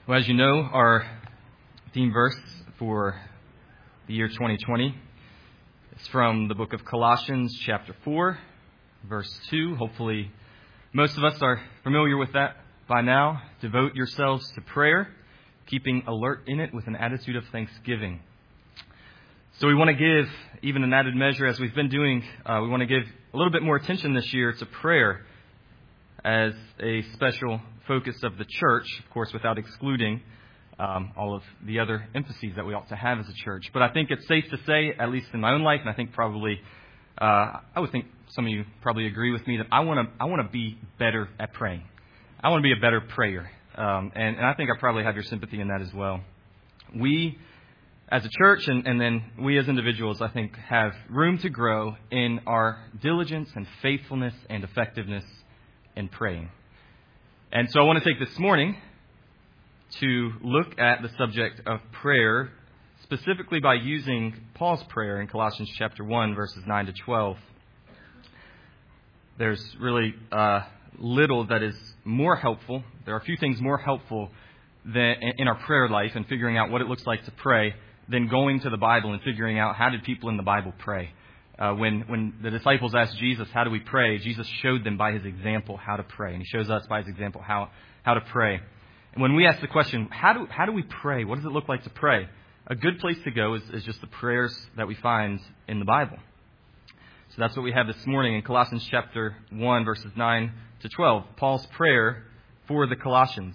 Well, as you know, our theme verse for the year 2020 is from the book of Colossians, chapter 4, verse 2. Hopefully, most of us are familiar with that by now. Devote yourselves to prayer, keeping alert in it with an attitude of thanksgiving. So we want to give, even an added measure, as we've been doing, we want to give a little bit more attention this year to prayer as a special focus of the church, of course, without excluding all of the other emphases that we ought to have as a church. But I think it's safe to say, at least in my own life, and I think probably, I would think some of you probably agree with me, that I want to be better at praying. I want to be a better prayer. And I think I probably have your sympathy in that as well. We, as a church, and then we as individuals, I think, have room to grow in our diligence and faithfulness and effectiveness in praying. And so I want to take this morning to look at the subject of prayer, specifically by using Paul's prayer in Colossians chapter 1, verses 9 to 12. There's really little that is more helpful. There are a few things more helpful than in our prayer life and figuring out what it looks like to pray than going to the Bible and figuring out how did people in the Bible pray. When the disciples asked Jesus, how do we pray? Jesus showed them by his example how to pray. And he shows us by his example how to pray. And when we ask the question, how do we pray? What does it look like to pray? A good place to go is just the prayers that we find in the Bible. So that's what we have this morning in Colossians chapter 1, verses 9 to 12. Paul's prayer for the Colossians.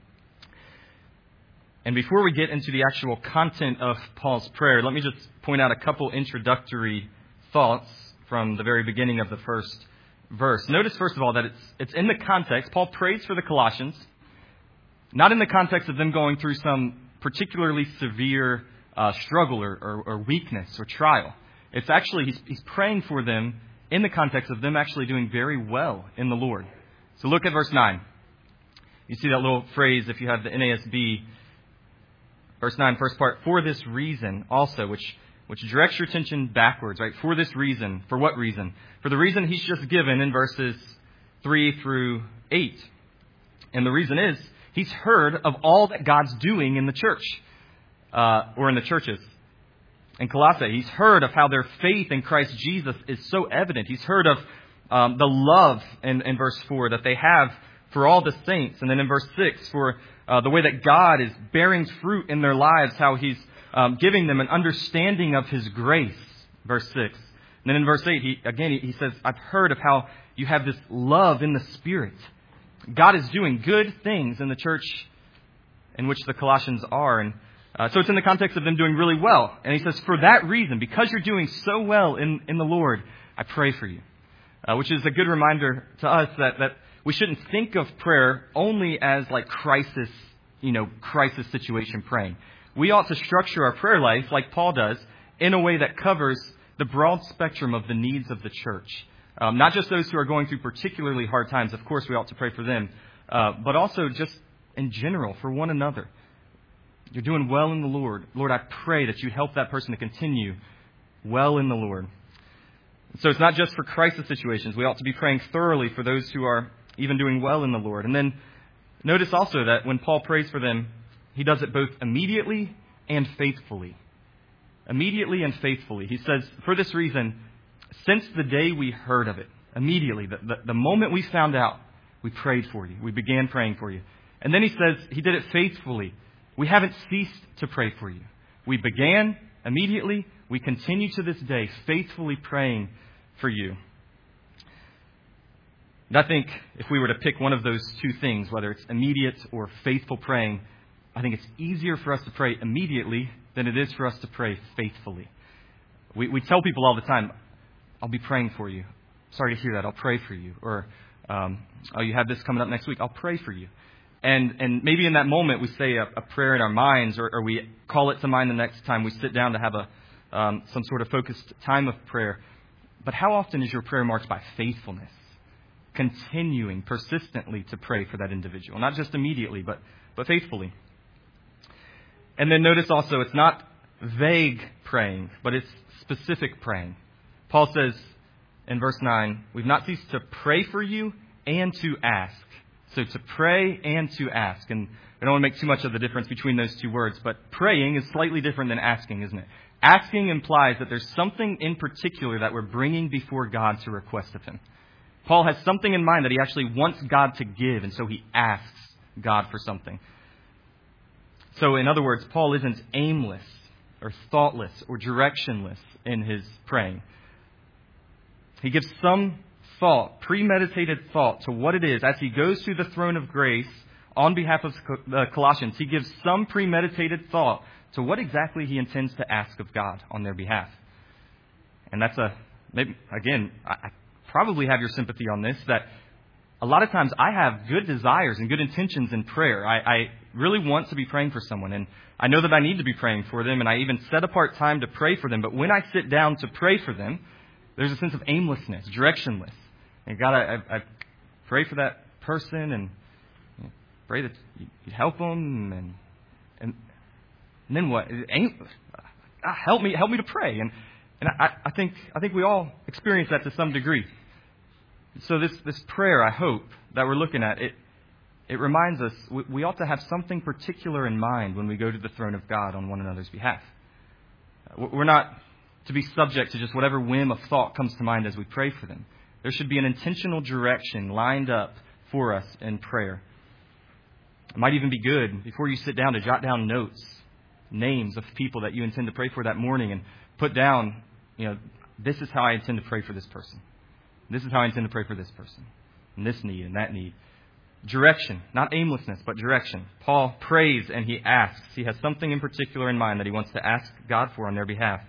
And before we get into the actual content of Paul's prayer, let me just point out a couple introductory thoughts from the very beginning of the first verse. Notice, first of all, that it's in the context. Paul prays for the Colossians, not in the context of them going through some particularly severe struggle or weakness or trial. It's actually, he's praying for them in the context of them actually doing very well in the Lord. So look at verse 9. You see that little phrase, if you have the NASB, verse 9, first part, for this reason also, which directs your attention backwards, right? For this reason. For what reason? For the reason he's just given in verses 3 through 8. And the reason is, he's heard of all that God's doing in the church, or in the churches. In Colossae, he's heard of how their faith in Christ Jesus is so evident. He's heard of the love in verse 4 that they have for all the saints. And then in verse 6, for the way that God is bearing fruit in their lives, how he's giving them an understanding of his grace, verse 6. And then in verse 8, he says, I've heard of how you have this love in the Spirit. God is doing good things in the church in which the Colossians are. And so it's in the context of them doing really well. And he says, for that reason, because you're doing so well in the Lord, I pray for you. Which is a good reminder to us that we shouldn't think of prayer only as like crisis situation praying. We ought to structure our prayer life, like Paul does, in a way that covers the broad spectrum of the needs of the church. Not just those who are going through particularly hard times. Of course, we ought to pray for them. But also just in general, for one another. You're doing well in the Lord. Lord, I pray that you help that person to continue well in the Lord. So it's not just for crisis situations. We ought to be praying thoroughly for those who are even doing well in the Lord. And then notice also that when Paul prays for them, he does it both immediately and faithfully. Immediately and faithfully. He says, for this reason, since the day we heard of it, immediately, the moment we found out, we prayed for you. We began praying for you. And then he says he did it faithfully. We haven't ceased to pray for you. We began immediately. We continue to this day faithfully praying for you. And I think if we were to pick one of those two things, whether it's immediate or faithful praying, I think it's easier for us to pray immediately than it is for us to pray faithfully. We tell people all the time, I'll be praying for you. Sorry to hear that. I'll pray for you. Or, oh, you have this coming up next week. I'll pray for you. And maybe in that moment we say a prayer in our minds, or we call it to mind the next time we sit down to have some sort of focused time of prayer. But how often is your prayer marked by faithfulness? Continuing persistently to pray for that individual. Not just immediately, but faithfully. And then notice also, it's not vague praying, but it's specific praying. Paul says in verse 9, we've not ceased to pray for you and to ask. So to pray and to ask. And I don't want to make too much of the difference between those two words, but praying is slightly different than asking, isn't it? Asking implies that there's something in particular that we're bringing before God to request of Him. Paul has something in mind that he actually wants God to give, and so he asks God for something. So in other words, Paul isn't aimless or thoughtless or directionless in his praying. He gives some thought, premeditated thought, to what it is as he goes to the throne of grace on behalf of the Colossians. He gives some premeditated thought to what exactly he intends to ask of God on their behalf. And that's I probably have your sympathy on this, that a lot of times I have good desires and good intentions in prayer. I really want to be praying for someone, and I know that I need to be praying for them, and I even set apart time to pray for them. But when I sit down to pray for them, there's a sense of aimlessness, directionless. And God, I pray for that person and pray that you'd help them, and then what? Help me to pray. And I think we all experience that to some degree. So this prayer, I hope, that we're looking at, it reminds us we ought to have something particular in mind when we go to the throne of God on one another's behalf. We're not to be subject to just whatever whim of thought comes to mind as we pray for them. There should be an intentional direction lined up for us in prayer. It might even be good before you sit down to jot down notes, names of people that you intend to pray for that morning, and put down, this is how I intend to pray for this person. This is how I intend to pray for this person, and this need and that need. Direction, not aimlessness, but direction. Paul prays and he asks. He has something in particular in mind that he wants to ask God for on their behalf.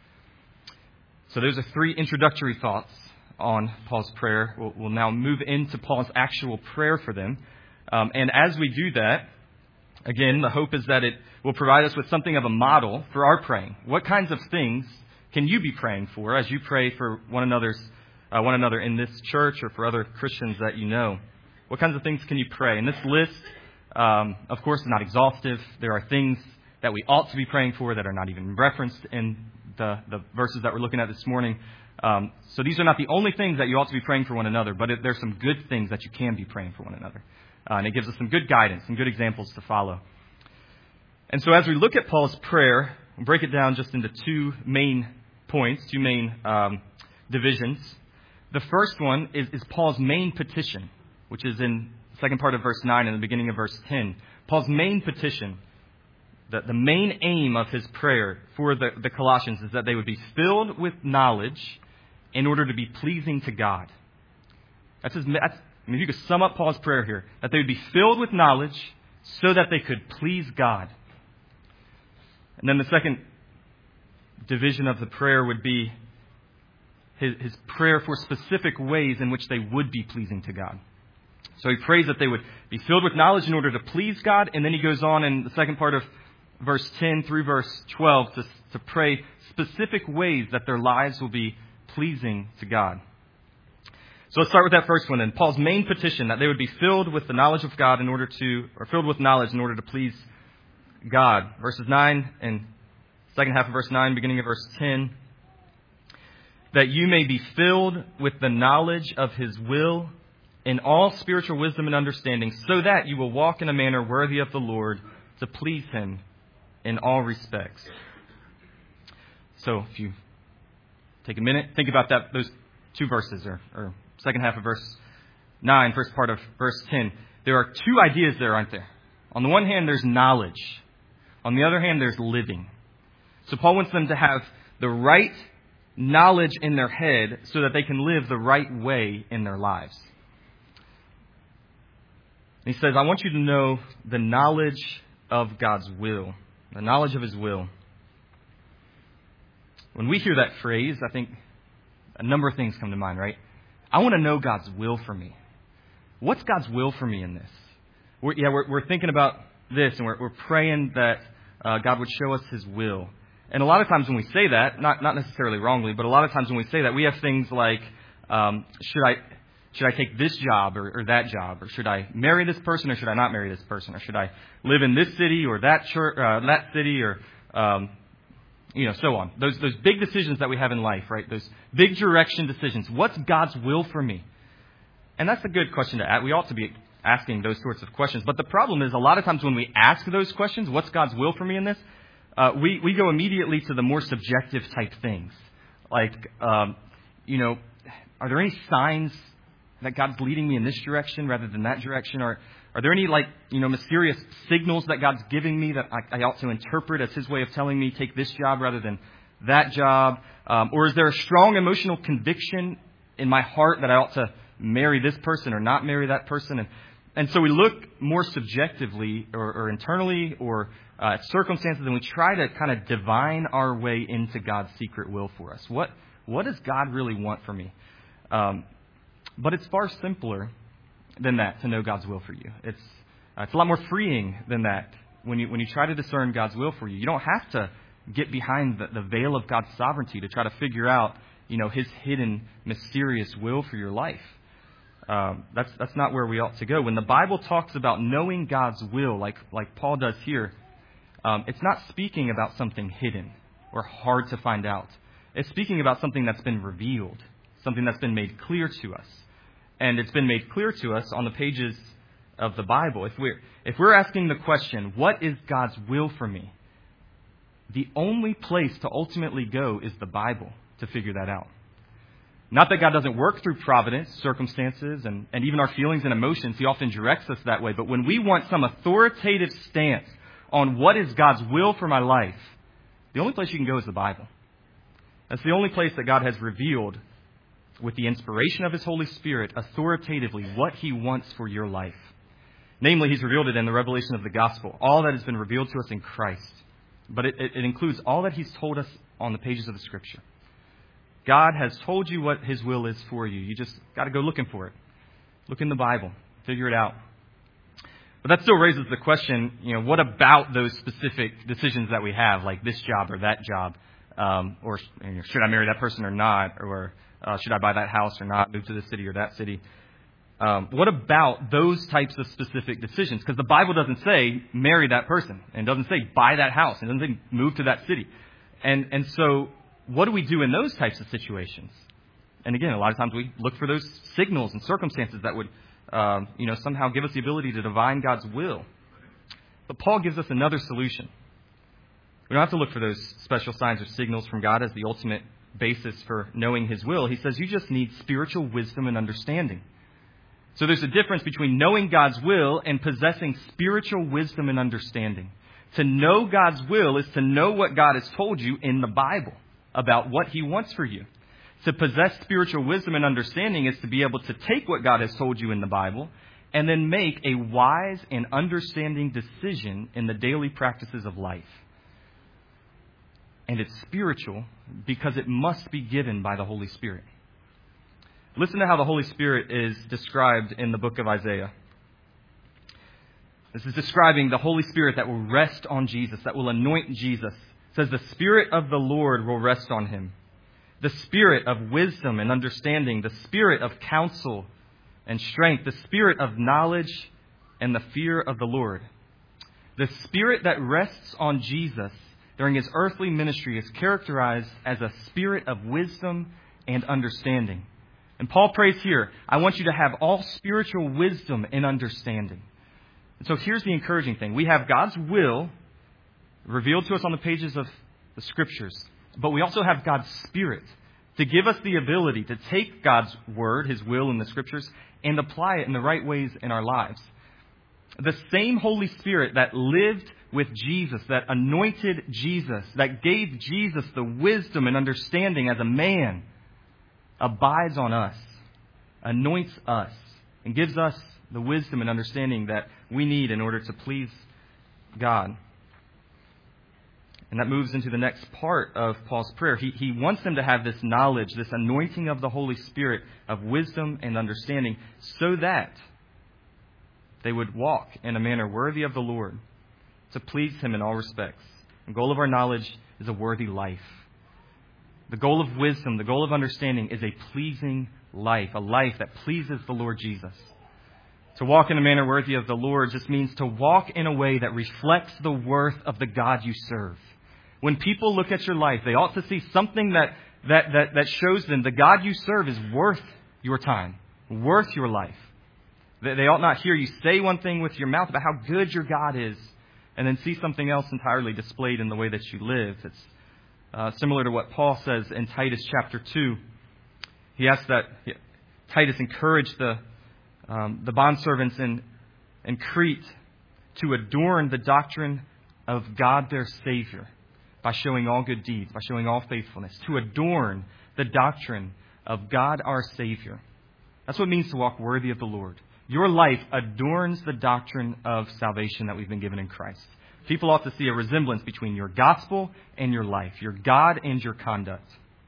So those are 3 introductory thoughts on Paul's prayer. We'll now move into Paul's actual prayer for them. And as we do that, again, the hope is that it will provide us with something of a model for our praying. What kinds of things can you be praying for as you pray for one another in this church or for other Christians that you know? What kinds of things can you pray? And this list, of course, is not exhaustive. There are things that we ought to be praying for that are not even referenced in the verses that we're looking at this morning. So these are not the only things that you ought to be praying for one another, but there's some good things that you can be praying for one another. And it gives us some good guidance, some good examples to follow. And so as we look at Paul's prayer, we'll break it down just into 2 main points, 2 main divisions. The first one is Paul's main petition, which is in the second part of verse 9 and the beginning of verse 10. Paul's main petition, the main aim of his prayer for the Colossians is that they would be filled with knowledge in order to be pleasing to God. If you could sum up Paul's prayer here, that they would be filled with knowledge so that they could please God. And then the second division of the prayer would be his prayer for specific ways in which they would be pleasing to God. So he prays that they would be filled with knowledge in order to please God, and then he goes on in the second part of verse 10 through verse 12 to pray specific ways that their lives will be pleasing to God. So let's start with that first one then. Paul's main petition, that they would be filled with the knowledge of God filled with knowledge in order to please God. Verses 9 and second half of verse 9, beginning of verse 10. That you may be filled with the knowledge of His will in all spiritual wisdom and understanding, so that you will walk in a manner worthy of the Lord, to please Him in all respects. So if you take a minute, think about those 2 verses, or second half of verse 9, first part of verse 10. There are 2 ideas there, aren't there? On the one hand, there's knowledge. On the other hand, there's living. So Paul wants them to have the right knowledge in their head so that they can live the right way in their lives. And he says, I want you to know the knowledge of God's will, the knowledge of His will. When we hear that phrase, I think a number of things come to mind, right? I want to know God's will for me. What's God's will for me in this? We're thinking about this, and we're praying that God would show us His will. And a lot of times when we say that, not necessarily wrongly, but a lot of times when we say that, we have things like, should I take this job or that job? Or should I marry this person or should I not marry this person? Or should I live in this city or that church, that city, or so on. Those big decisions that we have in life, right? Those big direction decisions. What's God's will for me? And that's a good question to ask. We ought to be asking those sorts of questions. But the problem is a lot of times when we ask those questions, what's God's will for me in this? We go immediately to the more subjective type things. Like, are there any signs that God's leading me in this direction rather than that direction? Or are there any, mysterious signals that God's giving me that I ought to interpret as His way of telling me take this job rather than that job? Or is there a strong emotional conviction in my heart that I ought to marry this person or not marry that person? And so we look more subjectively or internally or at circumstances, and we try to kind of divine our way into God's secret will for us. What does God really want for me? But it's far simpler than that to know God's will for you. It's a lot more freeing than that when you try to discern God's will for you. You don't have to get behind the veil of God's sovereignty to try to figure out, His hidden, mysterious will for your life. That's not where we ought to go. When the Bible talks about knowing God's will, like Paul does here, it's not speaking about something hidden or hard to find out. It's speaking about something that's been revealed, something that's been made clear to us. And it's been made clear to us on the pages of the Bible. If we're asking the question, what is God's will for me? The only place to ultimately go is the Bible to figure that out. Not that God doesn't work through providence, circumstances, and even our feelings and emotions. He often directs us that way. But when we want some authoritative stance on what is God's will for my life, the only place you can go is the Bible. That's the only place that God has revealed, with the inspiration of His Holy Spirit, authoritatively what He wants for your life. Namely, He's revealed it in the revelation of the gospel, all that has been revealed to us in Christ. But it includes all that He's told us on the pages of the Scripture. God has told you what His will is for you. You just got to go looking for it. Look in the Bible. Figure it out. But that still raises the question, what about those specific decisions that we have, like this job or that job? Or should I marry that person or not? Or should I buy that house or not? Move to this city or that city? What about those types of specific decisions? Because the Bible doesn't say marry that person. And it doesn't say buy that house. And it doesn't say move to that city. And so what do we do in those types of situations? And again, a lot of times we look for those signals and circumstances that would, somehow give us the ability to divine God's will. But Paul gives us another solution. We don't have to look for those special signs or signals from God as the ultimate basis for knowing His will. He says you just need spiritual wisdom and understanding. So there's a difference between knowing God's will and possessing spiritual wisdom and understanding. To know God's will is to know what God has told you in the Bible about what He wants for you. To possess spiritual wisdom and understanding is to be able to take what God has told you in the Bible and then make a wise and understanding decision in the daily practices of life. And it's spiritual because it must be given by the Holy Spirit. Listen to how the Holy Spirit is described in the book of Isaiah. This is describing the Holy Spirit that will rest on Jesus, that will anoint Jesus. It says, the Spirit of the Lord will rest on Him. The Spirit of wisdom and understanding, the Spirit of counsel and strength, the Spirit of knowledge and the fear of the Lord. The Spirit that rests on Jesus during His earthly ministry is characterized as a spirit of wisdom and understanding. And Paul prays here, I want you to have all spiritual wisdom and understanding. And so here's the encouraging thing. We have God's will revealed to us on the pages of the Scriptures. But we also have God's Spirit to give us the ability to take God's Word, His will in the Scriptures, and apply it in the right ways in our lives. The same Holy Spirit that lived with Jesus, that anointed Jesus, that gave Jesus the wisdom and understanding as a man, abides on us, anoints us, and gives us the wisdom and understanding that we need in order to please God. And that moves into the next part of Paul's prayer. He wants them to have this knowledge, this anointing of the Holy Spirit of wisdom and understanding, so that they would walk in a manner worthy of the Lord, to please Him in all respects. The goal of our knowledge is a worthy life. The goal of wisdom, the goal of understanding is a pleasing life, a life that pleases the Lord Jesus. To walk in a manner worthy of the Lord just means to walk in a way that reflects the worth of the God you serve. When people look at your life, they ought to see something that shows them the God you serve is worth your time, worth your life. They ought not hear you say one thing with your mouth about how good your God is and then see something else entirely displayed in the way that you live. It's similar to what Paul says in Titus chapter 2. He asks that Titus encourage the bondservants in Crete to adorn the doctrine of God their Savior by showing all good deeds, by showing all faithfulness. To adorn the doctrine of God our Savior. That's what it means to walk worthy of the Lord. Your life adorns the doctrine of salvation that we've been given in Christ. People ought to see a resemblance between your gospel and your life, your God and your conduct.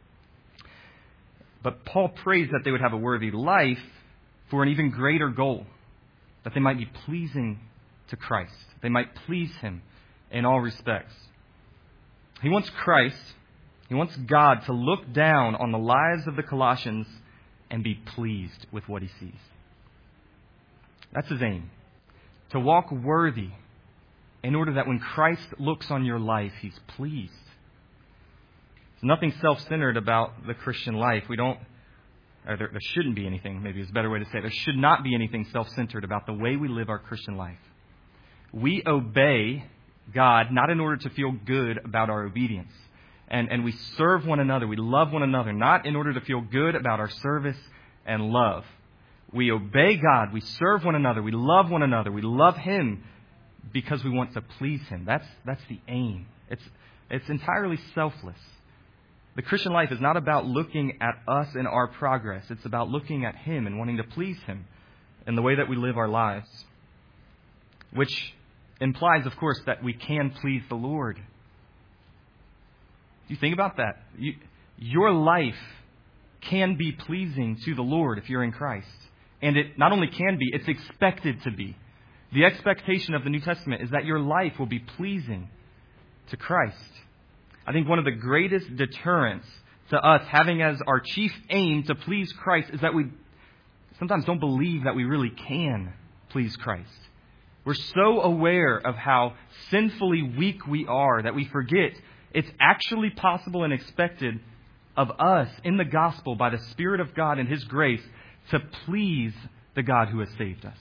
But Paul prays that they would have a worthy life for an even greater goal, that they might be pleasing to Christ. They might please Him in all respects. He wants Christ, He wants God to look down on the lives of the Colossians and be pleased with what He sees. That's His aim. To walk worthy in order that when Christ looks on your life, He's pleased. There's nothing self-centered about the Christian life. There shouldn't be anything, maybe is a better way to say it. There should not be anything self-centered about the way we live our Christian life. We obey God not in order to feel good about our obedience. And we serve one another, we love one another, not in order to feel good about our service and love. We obey God, we serve one another, we love one another, we love Him because we want to please Him. That's the aim. It's entirely selfless. The Christian life is not about looking at us and our progress. It's about looking at Him and wanting to please Him in the way that we live our lives. Which implies, of course, that we can please the Lord. Do you think about that? Your life can be pleasing to the Lord if you're in Christ. And it not only can be, it's expected to be. The expectation of the New Testament is that your life will be pleasing to Christ. I think one of the greatest deterrents to us having as our chief aim to please Christ is that we sometimes don't believe that we really can please Christ. We're so aware of how sinfully weak we are that we forget it's actually possible and expected of us in the gospel by the Spirit of God and His grace to please the God who has saved us.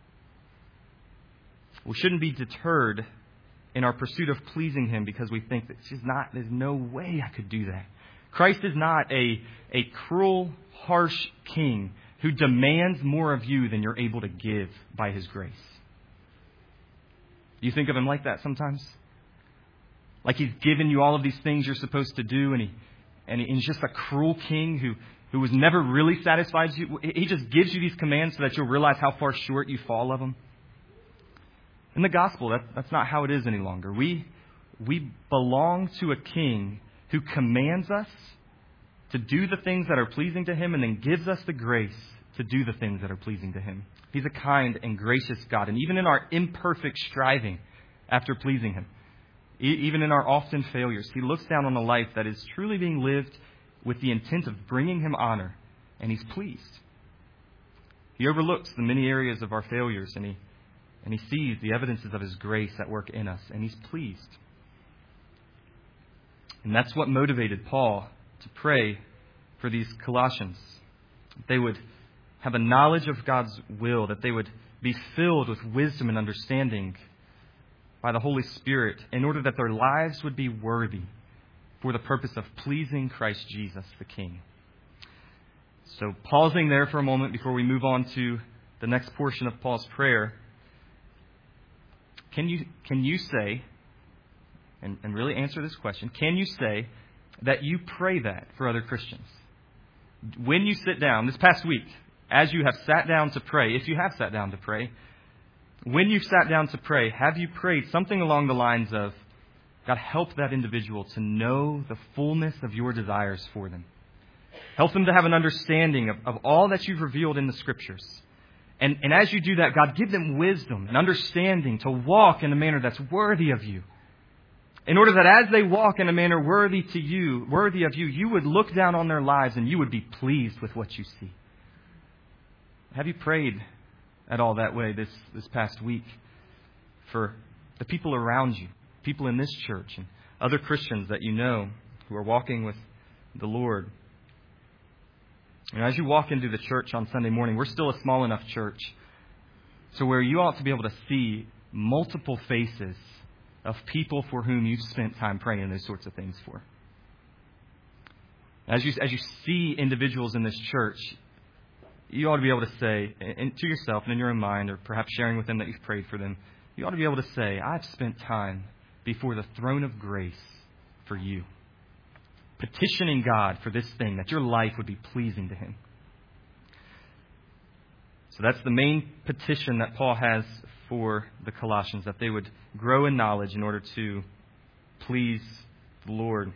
We shouldn't be deterred in our pursuit of pleasing Him because we think that there's no way I could do that. Christ is not a cruel, harsh king who demands more of you than you're able to give by His grace. Do you think of Him like that sometimes? Like He's given you all of these things you're supposed to do, and He's just a cruel king who was never really satisfied you. He just gives you these commands so that you'll realize how far short you fall of Him. In the gospel, that's not how it is any longer. We belong to a king who commands us to do the things that are pleasing to Him and then gives us the grace to do the things that are pleasing to Him. He's a kind and gracious God. And even in our imperfect striving after pleasing Him, even in our often failures, He looks down on a life that is truly being lived with the intent of bringing Him honor, and He's pleased. He overlooks the many areas of our failures, and He sees the evidences of His grace at work in us, and He's pleased. And that's what motivated Paul to pray for these Colossians. That they would have a knowledge of God's will, that they would be filled with wisdom and understanding by the Holy Spirit in order that their lives would be worthy for the purpose of pleasing Christ Jesus, the King. So pausing there for a moment before we move on to the next portion of Paul's prayer, can you say, and really answer this question, can you say that you pray that for other Christians? When you sit down, this past week, as you have sat down to pray, if you have sat down to pray, when you've sat down to pray, have you prayed something along the lines of, God, help that individual to know the fullness of your desires for them. Help them to have an understanding of all that you've revealed in the Scriptures. And as you do that, God, give them wisdom and understanding to walk in a manner that's worthy of you. In order that as they walk in a manner worthy of you, you would look down on their lives and you would be pleased with what you see. Have you prayed at all that way this past week for the people around you, people in this church and other Christians that you know who are walking with the Lord? And as you walk into the church on Sunday morning, we're still a small enough church So where you ought to be able to see multiple faces of people for whom you've spent time praying those sorts of things for. As you see individuals in this church, you ought to be able to say to yourself and in your own mind, or perhaps sharing with them that you've prayed for them, you ought to be able to say, I've spent time before the throne of grace for you, petitioning God for this thing, that your life would be pleasing to Him. So that's the main petition that Paul has for the Colossians, that they would grow in knowledge in order to please the Lord.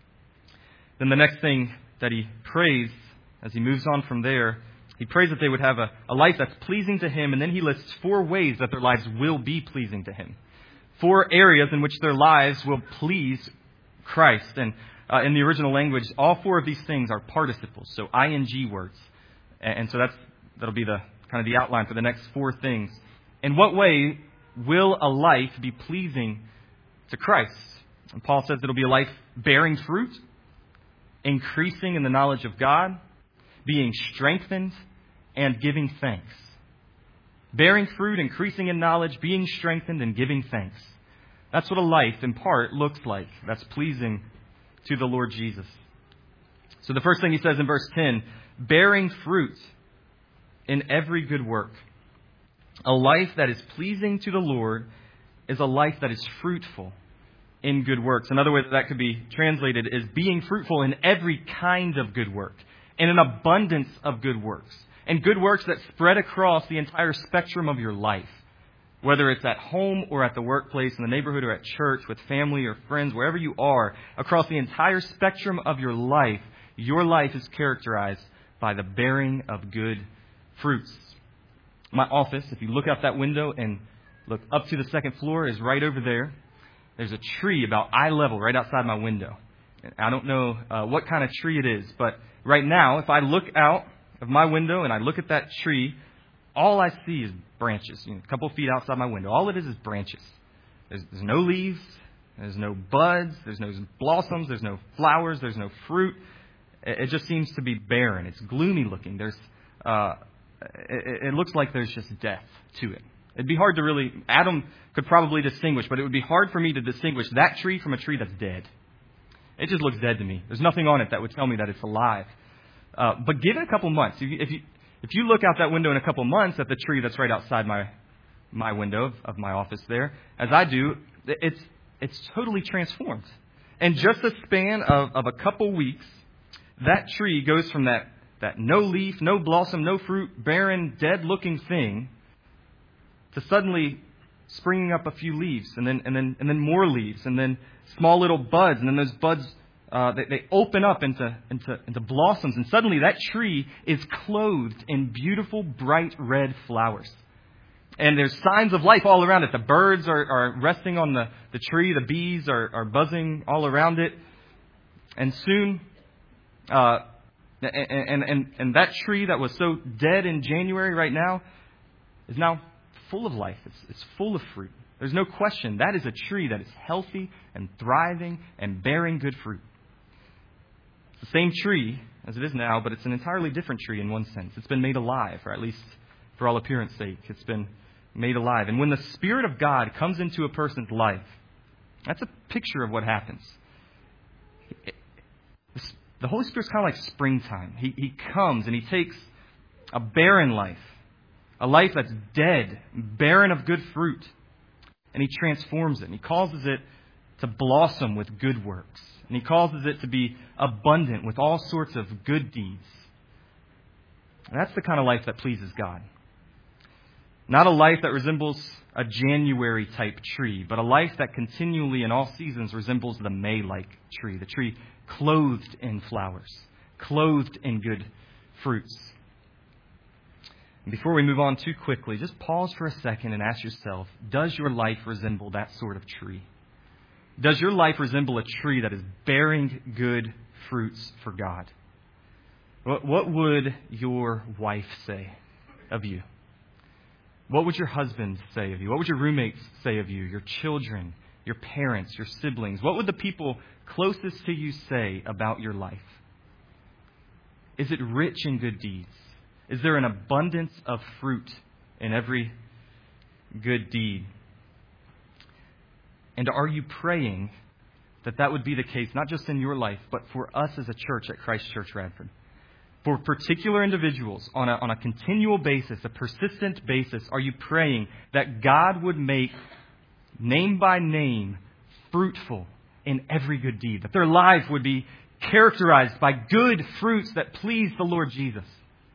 Then the next thing that he prays, as he moves on from there, he prays that they would have a life that's pleasing to Him, and then he lists 4 ways that their lives will be pleasing to Him. 4 areas in which their lives will please Christ. And in the original language, all 4 of these things are participles, so ing words. And so that'll be the kind of the outline for the next 4 things. In what way will a life be pleasing to Christ? And Paul says it'll be a life bearing fruit, increasing in the knowledge of God, being strengthened, and giving thanks. Bearing fruit, increasing in knowledge, being strengthened, and giving thanks. That's what a life, in part, looks like. That's pleasing to the Lord Jesus. So the first thing he says in verse 10, bearing fruit in every good work. A life that is pleasing to the Lord is a life that is fruitful in good works. Another way that could be translated is being fruitful in every kind of good work, in an abundance of good works, and good works that spread across the entire spectrum of your life, whether it's at home or at the workplace, in the neighborhood or at church, with family or friends, wherever you are, across the entire spectrum of your life is characterized by the bearing of good fruits. My office, if you look out that window and look up to the 2nd floor, is right over there. There's a tree about eye level right outside my window. I don't know what kind of tree it is, but right now, if I look out of my window and I look at that tree, all I see is branches, a couple feet outside my window. All it is branches. There's no leaves. There's no buds. There's no blossoms. There's no flowers. There's no fruit. It just seems to be barren. It's gloomy looking. It looks like there's just death to it. It'd be hard to really, Adam could probably distinguish, but it would be hard for me to distinguish that tree from a tree that's dead. It just looks dead to me. There's nothing on it that would tell me that it's alive. But give it a couple months. If you look out that window in a couple months at the tree that's right outside my window of my office there, as I do, it's totally transformed. In just a span of a couple weeks, that tree goes from that no leaf, no blossom, no fruit, barren, dead-looking thing to suddenly springing up a few leaves, and then more leaves, and then small little buds, and then those buds they open up into blossoms, and suddenly that tree is clothed in beautiful, bright red flowers. And there's signs of life all around it. The birds are resting on the tree. The bees are buzzing all around it. And soon, and that tree that was so dead in January right now is now full of life. It's full of fruit. There's no question that is a tree that is healthy and thriving and bearing good fruit. It's the same tree as it is now, but it's an entirely different tree in one sense. It's been made alive, or at least for all appearance sake, it's been made alive. And when the Spirit of God comes into a person's life, that's a picture of what happens. The Holy Spirit's kind of like springtime. He comes and He takes a barren life, a life that's dead, barren of good fruit, and He transforms it. And He causes it to blossom with good works. And He causes it to be abundant with all sorts of good deeds. And that's the kind of life that pleases God. Not a life that resembles a January type tree, but a life that continually in all seasons resembles the May-like tree, the tree clothed in flowers, clothed in good fruits. And before we move on too quickly, just pause for a second and ask yourself, does your life resemble that sort of tree? Does your life resemble a tree that is bearing good fruits for God? What would your wife say of you? What would your husband say of you? What would your roommates say of you? Your children, your parents, your siblings? What would the people closest to you say about your life? Is it rich in good deeds? Is there an abundance of fruit in every good deed. And are you praying that that would be the case, not just in your life, but for us as a church at Christ Church Radford? For particular individuals, on a continual basis, a persistent basis, are you praying that God would make, name by name, fruitful in every good deed? That their life would be characterized by good fruits that please the Lord Jesus?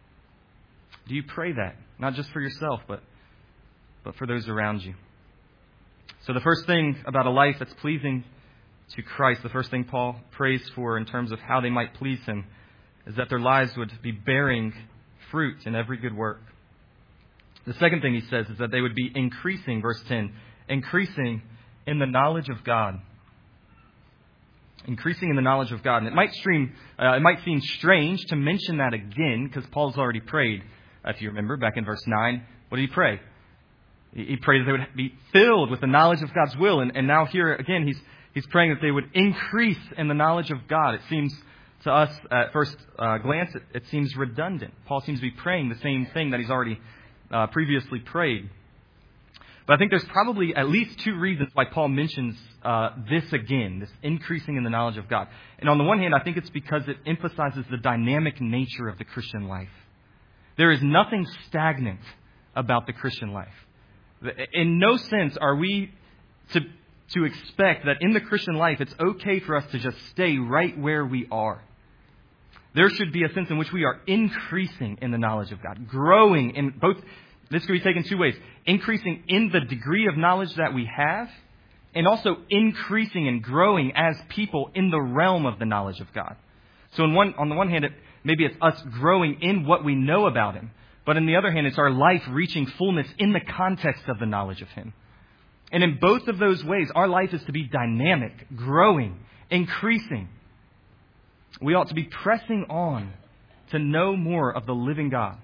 Do you pray that? Not just for yourself, but for those around you. So the first thing about a life that's pleasing to Christ, the first thing Paul prays for in terms of how they might please Him, is that their lives would be bearing fruit in every good work. The second thing he says is that they would be increasing, verse 10, increasing in the knowledge of God. Increasing in the knowledge of God. And it might seem strange to mention that again, because Paul's already prayed, if you remember, back in verse 9. What did he pray? He prayed that they would be filled with the knowledge of God's will. And now here again, he's praying that they would increase in the knowledge of God. It seems to us, at first glance, it seems redundant. Paul seems to be praying the same thing that he's already previously prayed. But I think there's probably at least two reasons why Paul mentions this again, this increasing in the knowledge of God. And on the one hand, I think it's because it emphasizes the dynamic nature of the Christian life. There is nothing stagnant about the Christian life. In no sense are we to expect that in the Christian life it's okay for us to just stay right where we are. There should be a sense in which we are increasing in the knowledge of God, growing in both. This could be taken two ways: increasing in the degree of knowledge that we have, and also increasing and growing as people in the realm of the knowledge of God. So on the one hand, maybe it's us growing in what we know about Him. But on the other hand, it's our life reaching fullness in the context of the knowledge of Him. And in both of those ways, our life is to be dynamic, growing, increasing. We ought to be pressing on to know more of the living God.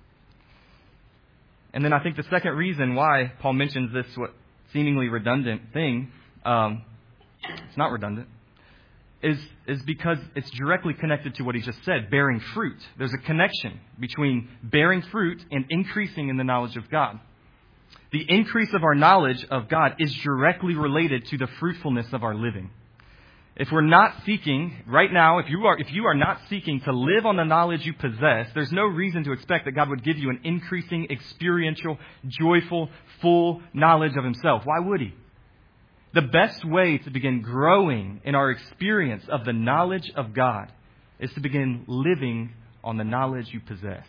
And then I think the second reason why Paul mentions this what seemingly redundant thing, it's not redundant, is because it's directly connected to what he just said, bearing fruit. There's a connection between bearing fruit and increasing in the knowledge of God. The increase of our knowledge of God is directly related to the fruitfulness of our living. If we're not seeking, right now, if you are not seeking to live on the knowledge you possess, there's no reason to expect that God would give you an increasing, experiential, joyful, full knowledge of Himself. Why would He? The best way to begin growing in our experience of the knowledge of God is to begin living on the knowledge you possess.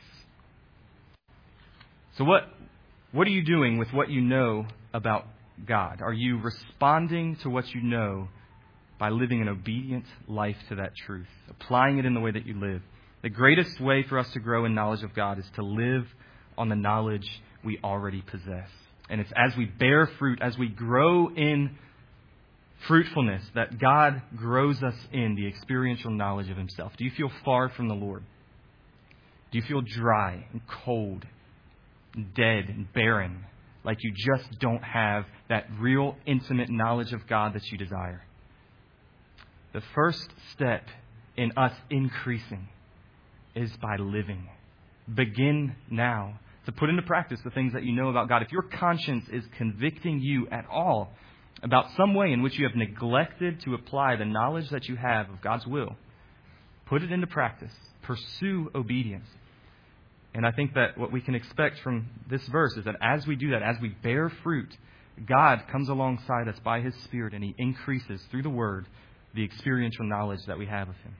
So what are you doing with what you know about God? Are you responding to what you know by living an obedient life to that truth, applying it in the way that you live? The greatest way for us to grow in knowledge of God is to live on the knowledge we already possess. And it's as we bear fruit, as we grow in fruitfulness, that God grows us in the experiential knowledge of Himself. Do you feel far from the Lord? Do you feel dry and cold and dead and barren, like you just don't have that real intimate knowledge of God that you desire? The first step in us increasing is by living. Begin now to put into practice the things that you know about God. If your conscience is convicting you at all about some way in which you have neglected to apply the knowledge that you have of God's will, put it into practice. Pursue obedience. And I think that what we can expect from this verse is that as we do that, as we bear fruit, God comes alongside us by His Spirit and He increases through the Word the experiential knowledge that we have of Him.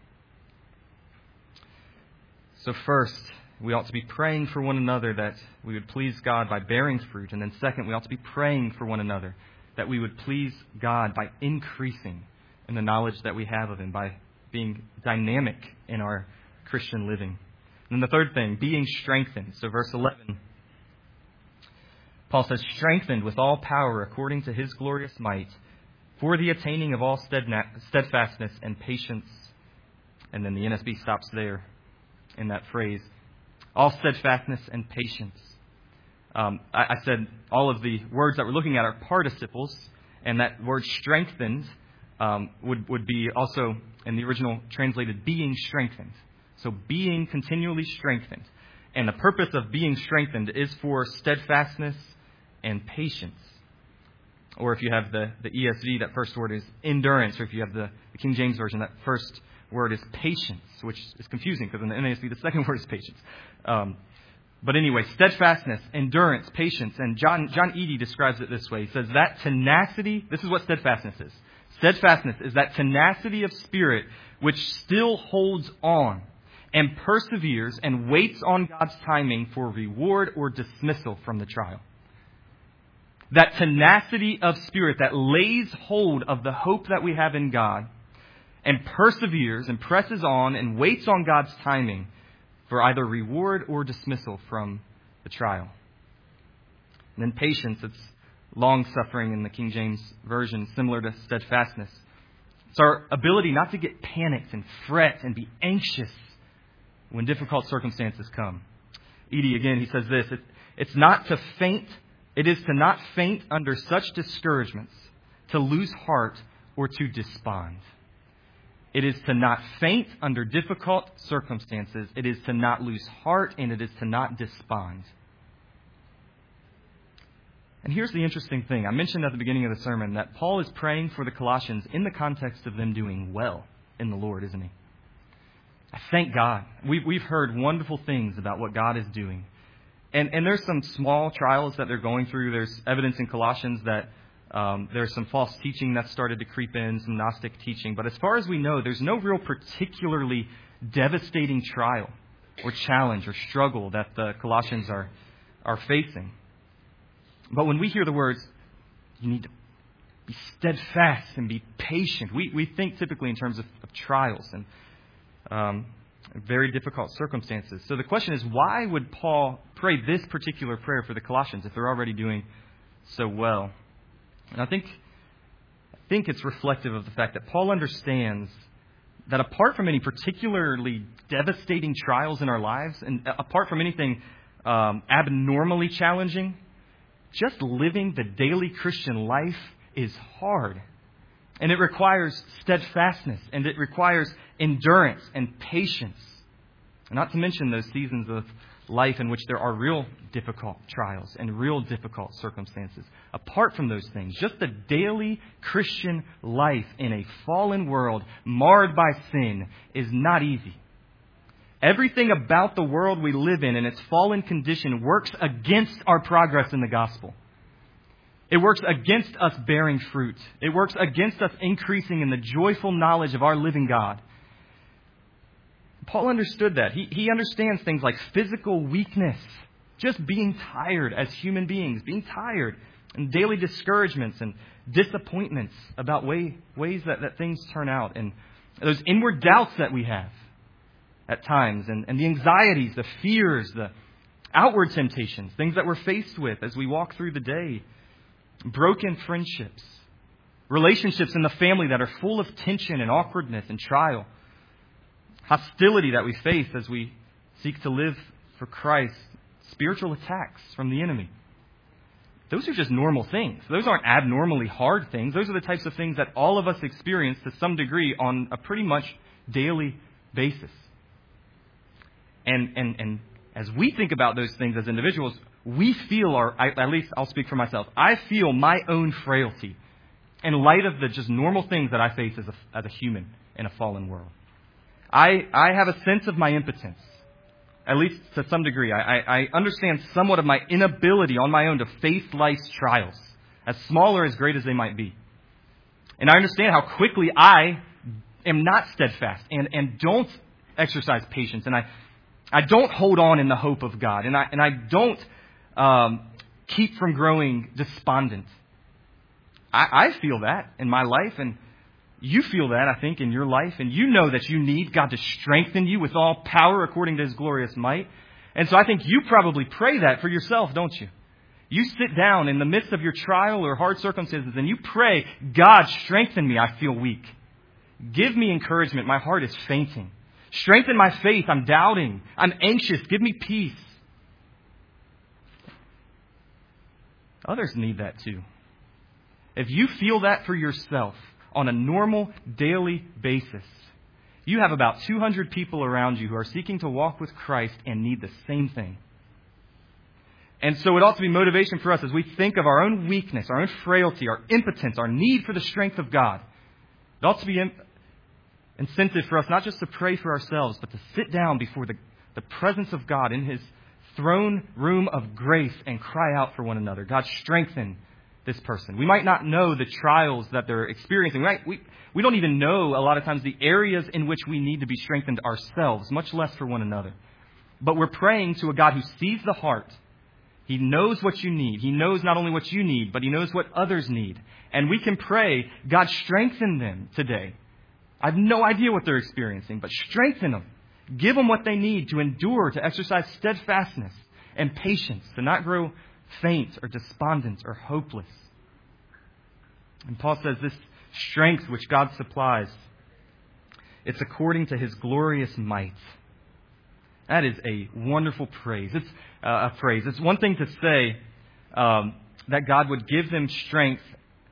So first, we ought to be praying for one another that we would please God by bearing fruit. And then second, we ought to be praying for one another that we would please God by increasing in the knowledge that we have of Him, by being dynamic in our Christian living. And then the third thing, being strengthened. So verse 11, Paul says, strengthened with all power according to His glorious might, for the attaining of all steadfastness and patience. And then the NSB stops there in that phrase. All steadfastness and patience. I said all of the words that we're looking at are participles, and that word strengthened would be also in the original translated being strengthened. So being continually strengthened. And the purpose of being strengthened is for steadfastness and patience. Or if you have the ESV, that first word is endurance. Or if you have the King James Version, that first word is patience, which is confusing because in the NASB, the second word is patience. But anyway, steadfastness, endurance, patience. And John Eady describes it this way. He says that tenacity, this is what steadfastness is. Steadfastness is that tenacity of spirit which still holds on and perseveres and waits on God's timing for reward or dismissal from the trial. That tenacity of spirit that lays hold of the hope that we have in God and perseveres and presses on and waits on God's timing for either reward or dismissal from the trial. And then patience, it's long-suffering in the King James Version, similar to steadfastness. It's our ability not to get panicked and fret and be anxious when difficult circumstances come. Eady, again, he says this, it's not to faint. It is to not faint under such discouragements, to lose heart, or to despond. It is to not faint under difficult circumstances. It is to not lose heart, and it is to not despond. And here's the interesting thing. I mentioned at the beginning of the sermon that Paul is praying for the Colossians in the context of them doing well in the Lord, isn't he? I thank God. We've heard wonderful things about what God is doing. And there's some small trials that they're going through. There's evidence in Colossians that there's some false teaching that started to creep in, some Gnostic teaching. But as far as we know, there's no real particularly devastating trial or challenge or struggle that the Colossians are facing. But when we hear the words, you need to be steadfast and be patient, we think typically in terms of trials and very difficult circumstances. So the question is, why would Paul pray this particular prayer for the Colossians if they're already doing so well? And I think it's reflective of the fact that Paul understands that apart from any particularly devastating trials in our lives, and apart from anything abnormally challenging, just living the daily Christian life is hard. And it requires steadfastness, and it requires endurance and patience. And not to mention those seasons of life in which there are real difficult trials and real difficult circumstances. Apart from those things, just the daily Christian life in a fallen world marred by sin is not easy. Everything about the world we live in and its fallen condition works against our progress in the gospel. It works against us bearing fruit. It works against us increasing in the joyful knowledge of our living God. Paul understood that. He understands things like physical weakness, just being tired as human beings, being tired, and daily discouragements and disappointments about ways that things turn out, and those inward doubts that we have at times, and the anxieties, the fears, the outward temptations, things that we're faced with as we walk through the day. Broken friendships, relationships in the family that are full of tension and awkwardness and trial, hostility that we face as we seek to live for Christ, spiritual attacks from the enemy. Those are just normal things. Those aren't abnormally hard things. Those are the types of things that all of us experience to some degree on a pretty much daily basis. And as we think about those things as individuals, we feel, at least I'll speak for myself, I feel my own frailty in light of the just normal things that I face as a human in a fallen world. I have a sense of my impotence, at least to some degree. I understand somewhat of my inability on my own to face life's trials, as small or as great as they might be. And I understand how quickly I am not steadfast and don't exercise patience, and I don't hold on in the hope of God, and I don't keep from growing despondent. I feel that in my life, and you feel that, I think, in your life, and you know that you need God to strengthen you with all power according to His glorious might. And so I think you probably pray that for yourself, don't you? You sit down in the midst of your trial or hard circumstances and you pray, God, strengthen me, I feel weak. Give me encouragement, my heart is fainting. Strengthen my faith, I'm doubting. I'm anxious, give me peace. Others need that too. If you feel that for yourself on a normal daily basis, you have about 200 people around you who are seeking to walk with Christ and need the same thing. And so it ought to be motivation for us as we think of our own weakness, our own frailty, our impotence, our need for the strength of God. It ought to be incentive for us not just to pray for ourselves, but to sit down before the presence of God in His throne room of grace and cry out for one another. God, strengthen this person. We might not know the trials that they're experiencing. We don't even know a lot of times the areas in which we need to be strengthened ourselves, much less for one another. But we're praying to a God who sees the heart. He knows what you need. He knows not only what you need, but He knows what others need. And we can pray, God, strengthen them today. I have no idea what they're experiencing, but strengthen them. Give them what they need to endure, to exercise steadfastness and patience, to not grow faint or despondent or hopeless. And Paul says this strength which God supplies, it's according to His glorious might. That is a wonderful praise. It's a phrase. It's one thing to say that God would give them strength,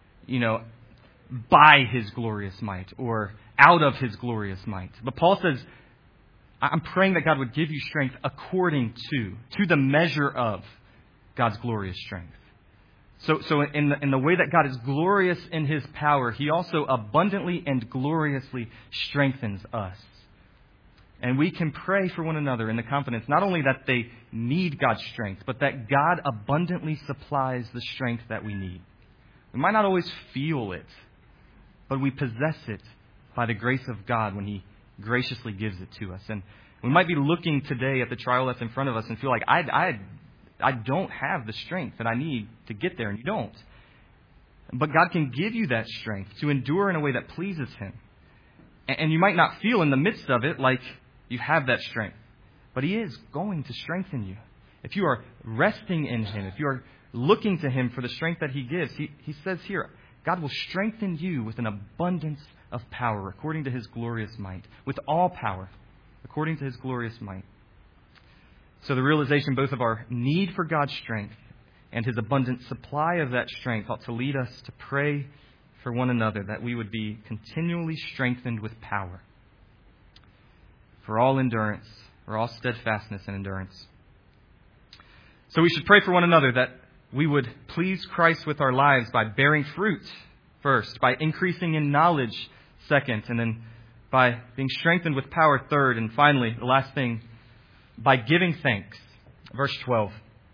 by His glorious might or out of His glorious might. But Paul says, I'm praying that God would give you strength according to the measure of God's glorious strength. So in the way that God is glorious in His power, He also abundantly and gloriously strengthens us. And we can pray for one another in the confidence not only that they need God's strength, but that God abundantly supplies the strength that we need. We might not always feel it, but we possess it by the grace of God when He graciously gives it to us. And we might be looking today at the trial that's in front of us and feel like, I don't have the strength that I need to get there, and you don't. But God can give you that strength to endure in a way that pleases Him. And you might not feel in the midst of it like you have that strength. But He is going to strengthen you. If you are resting in Him, if you are looking to Him for the strength that He gives, He says here, God will strengthen you with an abundance of power according to His glorious might. With all power according to His glorious might. So the realization both of our need for God's strength and His abundant supply of that strength ought to lead us to pray for one another that we would be continually strengthened with power for all endurance, for all steadfastness and endurance. So we should pray for one another that we would please Christ with our lives by bearing fruit first, by increasing in knowledge second, and then by being strengthened with power third, and finally, the last thing, by giving thanks. Verse 12.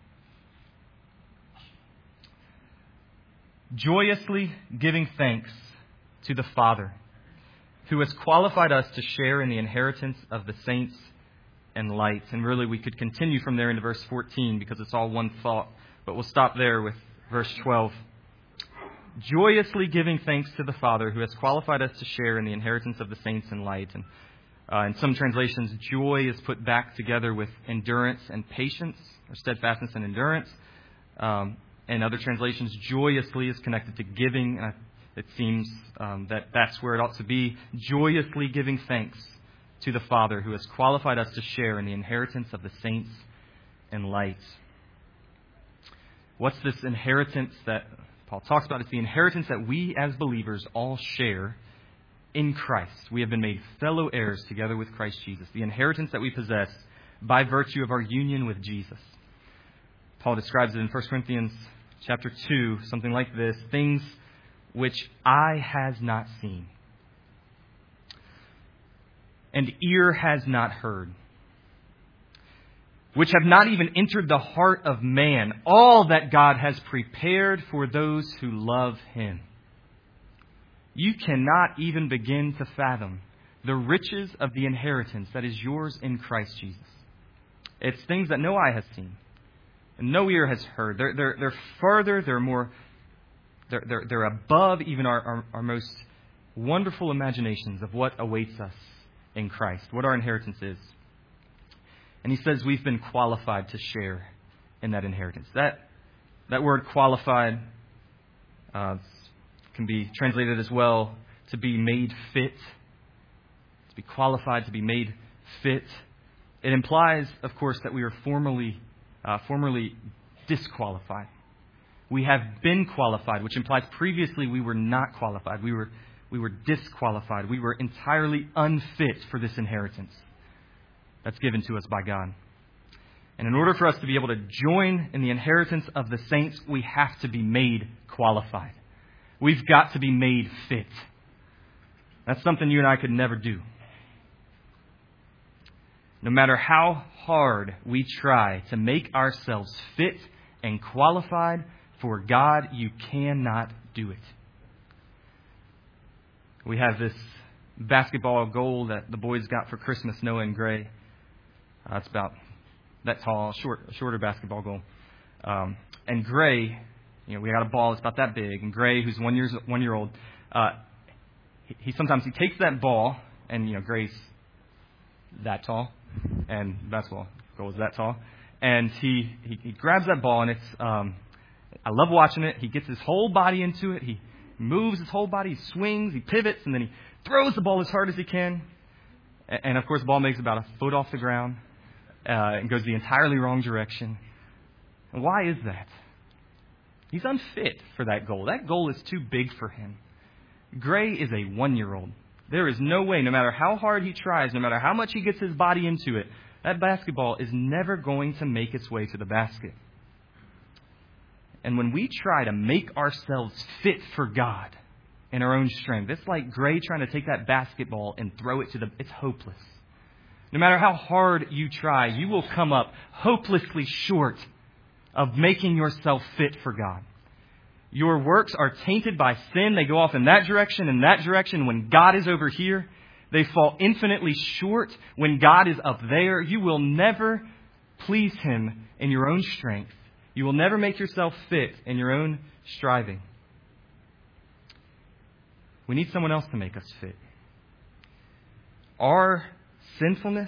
Joyously giving thanks to the Father, who has qualified us to share in the inheritance of the saints and light. And really, we could continue from there into verse 14 because it's all one thought. But we'll stop there with verse 12. Joyously giving thanks to the Father, who has qualified us to share in the inheritance of the saints and light. And in some translations, joy is put back together with endurance and patience, or steadfastness and endurance. In other translations, joyously is connected to giving. It seems that that's where it ought to be. Joyously giving thanks to the Father, who has qualified us to share in the inheritance of the saints and light. What's this inheritance that Paul talks about? It's the inheritance that we as believers all share in Christ. We have been made fellow heirs together with Christ Jesus. The inheritance that we possess by virtue of our union with Jesus. Paul describes it in 1 Corinthians chapter 2, something like this: things which eye has not seen, and ear has not heard, which have not even entered the heart of man, all that God has prepared for those who love Him. You cannot even begin to fathom the riches of the inheritance that is yours in Christ Jesus. It's things that no eye has seen and no ear has heard. They're further, they're more, they're above even our most wonderful imaginations of what awaits us in Christ, what our inheritance is. And he says we've been qualified to share in that inheritance. That word qualified can be translated as well to be made fit, to be qualified, to be made fit. It implies, of course, that we were formerly disqualified. We have been qualified, which implies previously we were not qualified. We were disqualified. We were entirely unfit for this inheritance that's given to us by God. And in order for us to be able to join in the inheritance of the saints, we have to be made qualified. We've got to be made fit. That's something you and I could never do. No matter how hard we try to make ourselves fit and qualified for God, you cannot do it. We have this basketball goal that the boys got for Christmas, Noah and Gray. It's about that tall, shorter basketball goal. And Gray, we got a ball that's about that big. And Gray, who's 1 year old, he sometimes takes that ball, and Gray's that tall, and basketball goal is that tall, and he grabs that ball, and it's I love watching it. He gets his whole body into it. He moves his whole body, he swings, he pivots, and then he throws the ball as hard as he can. And of course, the ball makes about a foot off the ground and goes the entirely wrong direction. And why is that? He's unfit for that goal. That goal is too big for him. Gray is a 1-year-old. There is no way, no matter how hard he tries, no matter how much he gets his body into it, that basketball is never going to make its way to the basket. And when we try to make ourselves fit for God in our own strength, it's like Gray trying to take that basketball and throw it it's hopeless. No matter how hard you try, you will come up hopelessly short of making yourself fit for God. Your works are tainted by sin. They go off in that direction and that direction. When God is over here, they fall infinitely short. When God is up there, you will never please Him in your own strength. You will never make yourself fit in your own striving. We need someone else to make us fit. Our sinfulness,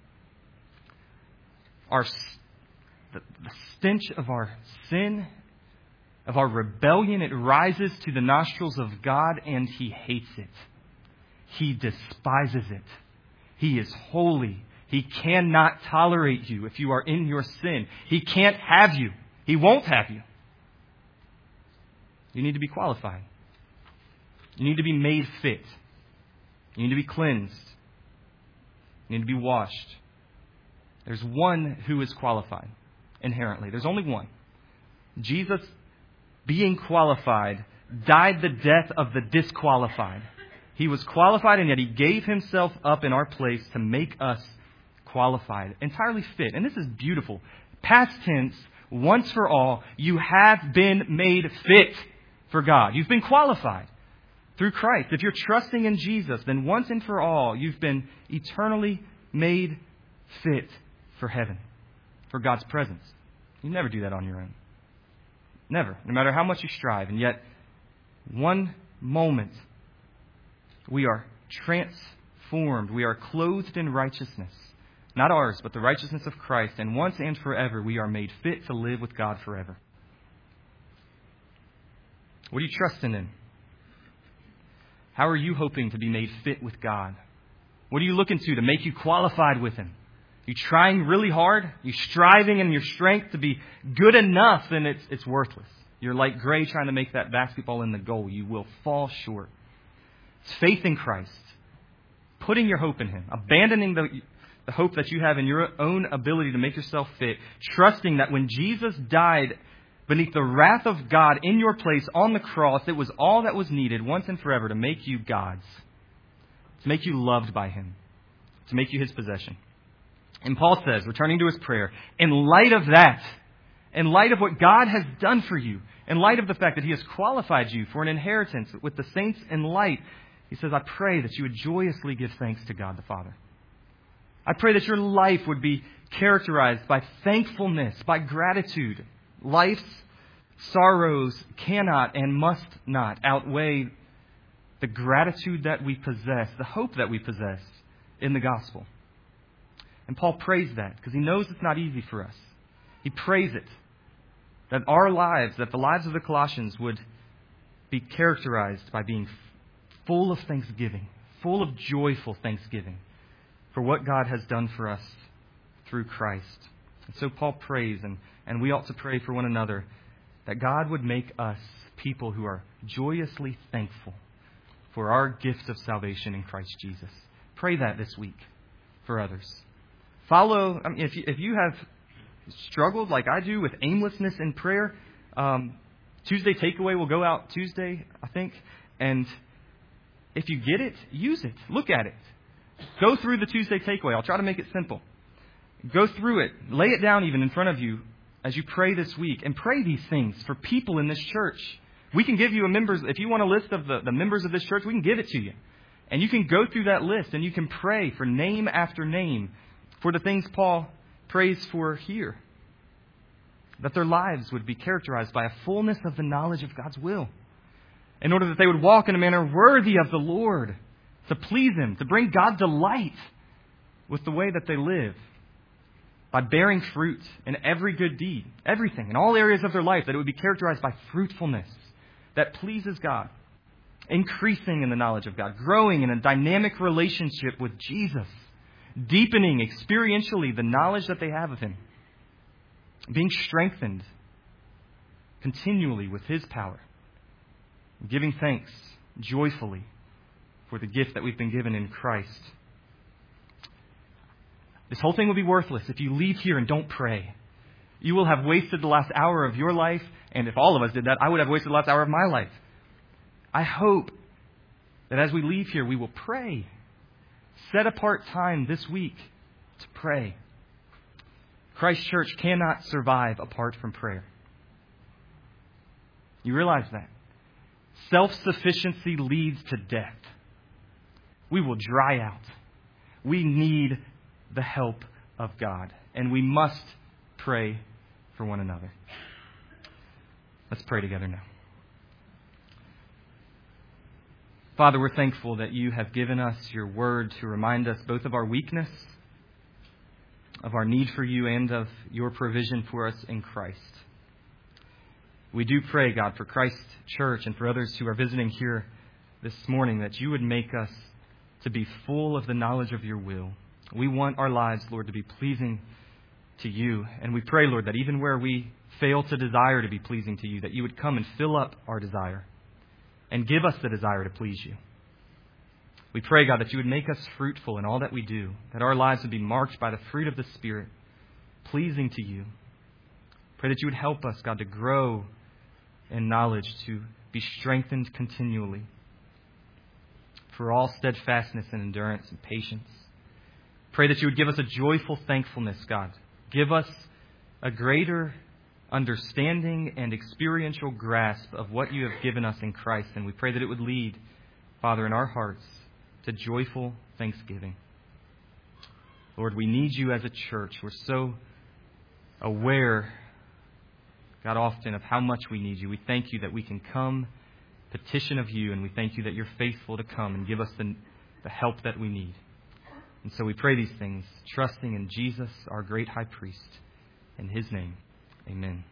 the stench of our sin, of our rebellion, it rises to the nostrils of God, and He hates it. He despises it. He is holy. He cannot tolerate you if you are in your sin. He can't have you. He won't have you. You need to be qualified. You need to be made fit. You need to be cleansed. You need to be washed. There's one who is qualified inherently. There's only one. Jesus, being qualified, died the death of the disqualified. He was qualified, and yet He gave Himself up in our place to make us qualified, entirely fit. And this is beautiful. Past tense, once for all, you have been made fit for God. You've been qualified through Christ. If you're trusting in Jesus, then once and for all, you've been eternally made fit for heaven, for God's presence. You never do that on your own. Never, no matter how much you strive. And yet, one moment, we are transformed. We are clothed in righteousness. Not ours, but the righteousness of Christ. And once and forever, we are made fit to live with God forever. What are you trusting in? How are you hoping to be made fit with God? What are you looking to make you qualified with Him? Are you trying really hard? Are you striving in your strength to be good enough? Then it's worthless. You're like Gray trying to make that basketball in the goal. You will fall short. It's faith in Christ. Putting your hope in Him. Abandoning the hope that you have in your own ability to make yourself fit. Trusting that when Jesus died beneath the wrath of God in your place on the cross, it was all that was needed once and forever to make you God's. To make you loved by Him. To make you His possession. And Paul says, returning to his prayer, in light of that, in light of what God has done for you, in light of the fact that He has qualified you for an inheritance with the saints in light, he says, I pray that you would joyously give thanks to God the Father. I pray that your life would be characterized by thankfulness, by gratitude. Life's sorrows cannot and must not outweigh the gratitude that we possess, the hope that we possess in the gospel. And Paul prays that because he knows it's not easy for us. He prays it, that our lives, that the lives of the Colossians would be characterized by being full of thanksgiving, full of joyful thanksgiving for what God has done for us through Christ. And so Paul prays, and we ought to pray for one another, that God would make us people who are joyously thankful for our gift of salvation in Christ Jesus. Pray that this week for others. Follow, if you have struggled like I do with aimlessness in prayer, Tuesday Takeaway will go out Tuesday, I think. And if you get it, use it. Look at it. Go through the Tuesday Takeaway. I'll try to make it simple. Go through it. Lay it down even in front of you as you pray this week. And pray these things for people in this church. We can give you if you want a list of the members of this church, we can give it to you. And you can go through that list and you can pray for name after name for the things Paul prays for here. That their lives would be characterized by a fullness of the knowledge of God's will. In order that they would walk in a manner worthy of the Lord, to please Him, to bring God delight with the way that they live. By bearing fruit in every good deed, everything, in all areas of their life, that it would be characterized by fruitfulness that pleases God. Increasing in the knowledge of God, growing in a dynamic relationship with Jesus, deepening experientially the knowledge that they have of Him, being strengthened continually with His power, giving thanks joyfully for the gift that we've been given in Christ. This whole thing will be worthless if you leave here and don't pray. You will have wasted the last hour of your life, and if all of us did that, I would have wasted the last hour of my life. I hope that as we leave here, we will pray. Set apart time this week to pray. Christ Church cannot survive apart from prayer. You realize that? Self-sufficiency leads to death. We will dry out. We need the help of God, and we must pray for one another. Let's pray together now. Father, we're thankful that you have given us your word to remind us both of our weakness, of our need for you, and of your provision for us in Christ. We do pray, God, for Christ Church and for others who are visiting here this morning, that you would make us to be full of the knowledge of your will. We want our lives, Lord, to be pleasing to you. And we pray, Lord, that even where we fail to desire to be pleasing to you, that you would come and fill up our desire and give us the desire to please you. We pray, God, that you would make us fruitful in all that we do, that our lives would be marked by the fruit of the Spirit, pleasing to you. Pray that you would help us, God, to grow in knowledge, to be strengthened continually for all steadfastness and endurance and patience. Pray that you would give us a joyful thankfulness, God. Give us a greater understanding and experiential grasp of what you have given us in Christ. And we pray that it would lead, Father, in our hearts to joyful thanksgiving. Lord, we need you as a church. We're so aware, God, often of how much we need you. We thank you that we can come, petition of you, and we thank you that you're faithful to come and give us the help that we need. And so we pray these things, trusting in Jesus, our great high priest. In His name, amen.